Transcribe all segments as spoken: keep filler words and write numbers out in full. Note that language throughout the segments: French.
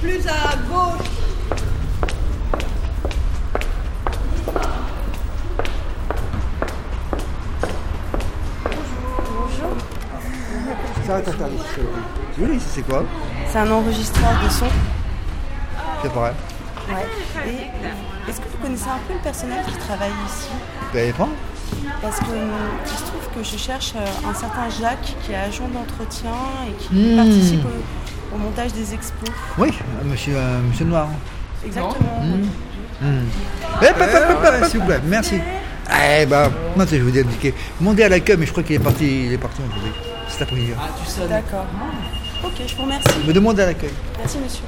Plus à gauche. Bonjour. Ça va t'interviewer. Oui, c'est quoi? C'est un enregistreur de son. C'est vrai. Ouais. Et est-ce que vous connaissez un peu le personnel qui travaille ici? Ça dépend. Parce que il se trouve que je cherche un certain Jacques qui est agent d'entretien et qui Mmh. participe au, au montage des expos. Oui, monsieur, euh, monsieur Noir. Exactement. Mmh. Mmh. Eh, hop, hop, hop, hop, s'il vous plaît, merci. Eh ben, moi je vous ai indiqué. Demandez à l'accueil, mais je crois qu'il est parti, il est parti aujourd'hui. Cet après-midi. Ah, tu sais. D'accord. Ok, je vous remercie. Me demandez à l'accueil. Merci, monsieur.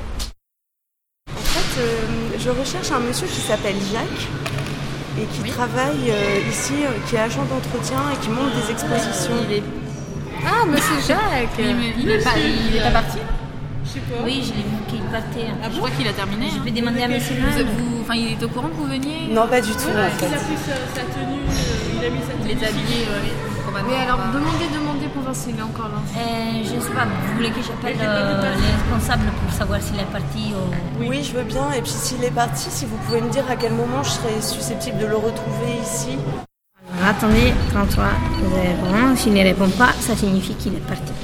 En fait, euh, je recherche un monsieur qui s'appelle Jacques et qui oui. travaille euh, ici, euh, qui est agent d'entretien et qui monte des expositions. Il est... Ah, monsieur Jacques. Il, il, est, pas, il est pas parti? Je sais pas. Oui, je l'ai vu qu'il partait. Ah, je crois qu'il a terminé. Je vais hein. demander à monsieur vous, vous, enfin, il est au courant que vous veniez? Non, pas du tout. Ouais, en fait. Il a pris sa, sa tenue, euh, il a mis sa tenue. Il est habillé, ouais. Mais alors, demandez, demandez pour voir s'il est encore là. Euh, je ne sais pas, vous voulez que j'appelle euh, les responsables pour savoir s'il est parti ou... Oui. oui, je veux bien. Et puis s'il est parti, si vous pouvez me dire à quel moment je serais susceptible de le retrouver ici. Alors, attendez, trente-trois, vous répondez. S'il ne répond pas, ça signifie qu'il est parti.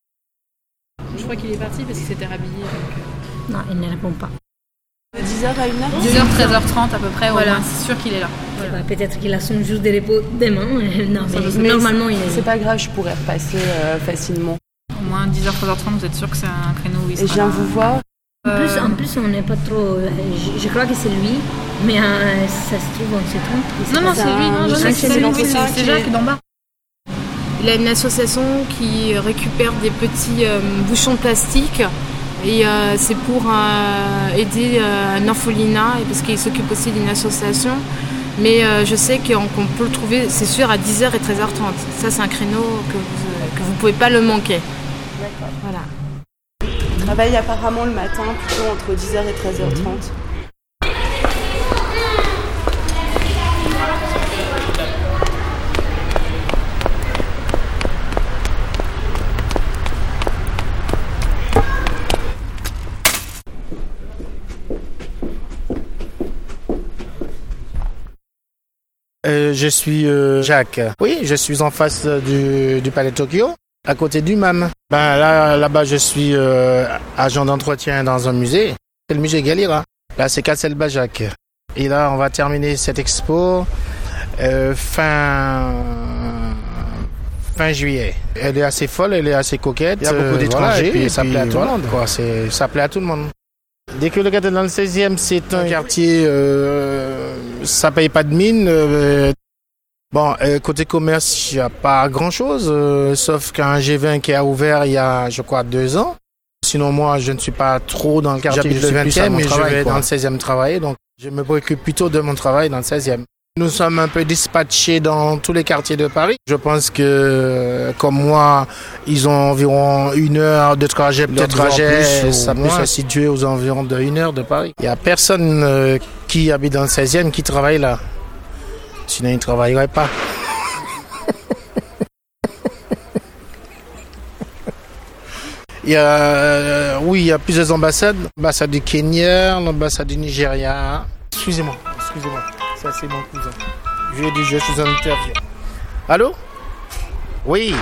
Je crois qu'il est parti parce qu'il s'était rhabillé. Donc... Non, il ne répond pas. De dix heures à une heure dix heures, treize heures trente à peu près, voilà. Au moins, c'est sûr qu'il est là. Voilà. Bah, peut-être qu'il a son jour de repos demain. Non, mais, mais normalement, il est... C'est pas grave, je pourrais repasser euh, facilement. Au moins dix heures, treize heures trente, vous êtes sûr que c'est un créneau où il sera Et je viens là. vous voir. En plus, en plus, on n'est pas trop... Je, je crois que c'est lui, mais euh, ça se trouve, on se trompe. Non, non, c'est lui, non, je sais que c'est lui, oui, c'est Jacques d'en bas. Il a une association qui récupère des petits euh, bouchons de plastique et euh, c'est pour euh, aider euh, un orphelinat et parce qu'il s'occupe aussi d'une association. Mais euh, je sais qu'on, qu'on peut le trouver, c'est sûr, à dix heures et treize heures trente. Ça, c'est un créneau que vous ne pouvez pas le manquer. D'accord. Voilà. Il travaille apparemment le matin, plutôt entre dix heures et treize heures trente. Euh, je suis euh, Jacques. Oui, je suis en face du, du Palais Tokyo, à côté du M A M. Ben là, là-bas, je suis euh, agent d'entretien dans un musée. C'est le musée Galliera. Là, c'est Castelbajac. Et là, on va terminer cette expo euh, fin fin juillet. Elle est assez folle, elle est assez coquette. Il y a beaucoup d'étrangers, euh, voilà, et, et ça plaît à tout le monde, quoi. C'est, ça plaît à tout le monde. Dès que le quartier dans le seizième, c'est un quartier, euh, ça paye pas de mine. Euh, bon, euh, côté commerce, il n'y a pas grand-chose, euh, sauf qu'un G vingt qui a ouvert il y a, je crois, deux ans. Sinon, moi, je ne suis pas trop dans le quartier du vingtième, mais travail, je vais quoi. Dans le seizième travailler, donc je me préoccupe plutôt de mon travail dans le seizième. Nous sommes un peu dispatchés dans tous les quartiers de Paris. Je pense que, comme moi, ils ont environ une heure de trajet, peut-être trajet, plus, ça peut se situer aux environs de une heure de Paris. Il n'y a personne euh, qui habite dans le seizième qui travaille là. Sinon, ils ne travailleraient pas. Il y a, euh, oui, il y a plusieurs ambassades. L'ambassade du Kenya, l'ambassade du Nigeria. Excusez-moi, excusez-moi. Ça, c'est mon cousin. Je lui ai dit, je suis en interview. Allô? Oui.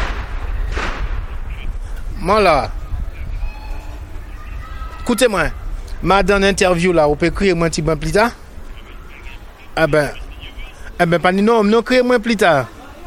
Moi, là. Écoutez-moi. Ma dernière interview, là, on peut écrire moi un petit peu plus tard? Ah ben. Eh ben, pas ni non, non, écrire moi plus tard.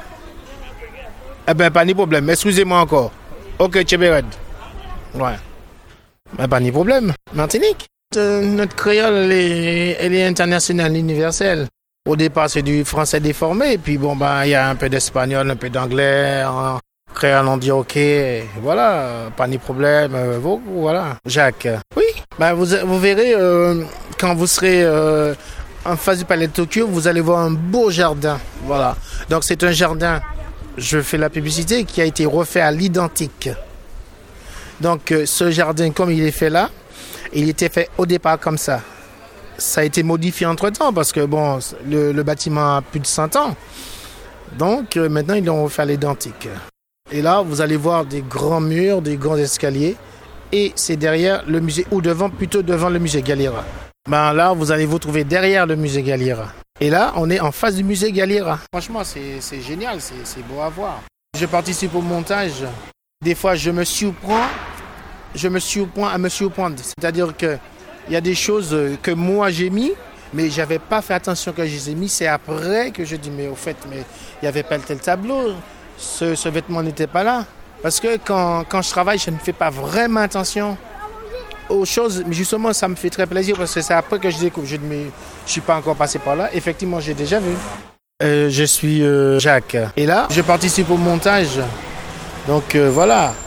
Eh ben, pas ni problème. Excusez-moi encore. Ok, Tchébéred. Ouais. Ben, pas ni problème. Martinique. Euh, notre créole, elle est, elle est internationale, universelle. Au départ, c'est du français déformé, et puis bon, ben, il y a un peu d'espagnol, un peu d'anglais, hein. Créole, on dit ok, voilà, pas ni problème, euh, voilà. Jacques, oui, ben, vous, vous verrez, euh, quand vous serez euh, en face du Palais de Tokyo, vous allez voir un beau jardin, voilà. Donc c'est un jardin, je fais la publicité, qui a été refait à l'identique. Donc euh, ce jardin, comme il est fait là, il était fait au départ comme ça. Ça a été modifié entre-temps parce que bon, le, le bâtiment a plus de cent ans. Donc euh, maintenant, ils l'ont refait à l'identique. Et là, vous allez voir des grands murs, des grands escaliers. et c'est derrière le musée, ou devant, plutôt devant le musée Galliera. Ben là, vous allez vous trouver derrière le musée Galliera. Et là, on est en face du musée Galliera. Franchement, c'est, c'est génial, c'est, c'est beau à voir. Je participe au montage. Des fois, je me surprends, je me surprends à me surprendre. C'est-à-dire qu'il y a des choses que moi j'ai mis, mais je n'avais pas fait attention que je les ai mis. C'est après que je dis, mais au fait, mais il n'y avait pas tel tableau. Ce, ce vêtement n'était pas là. Parce que quand, quand je travaille, je ne fais pas vraiment attention aux choses. Mais justement, ça me fait très plaisir parce que c'est après que je découvre. Je ne suis pas encore passé par là. Effectivement, j'ai déjà vu. Euh, je suis euh, Jacques. Et là, je participe au montage. Donc euh, voilà.